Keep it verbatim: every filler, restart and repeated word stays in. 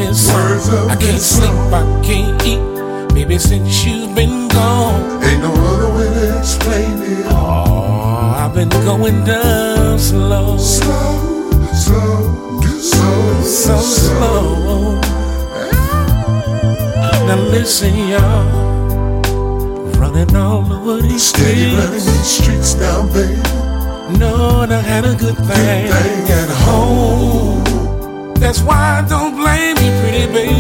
this Words song. of I can't this sleep, song. I can't eat, baby, since you've been gone. Ain't no other way to explain it. Oh, I've been going down slow, Slow, slow, slow, so slow. Now listen, y'all, running all over these Steady running streets. these streets down, baby. No, I had a good Good thing thing at home. That's why I don't blame you, pretty baby.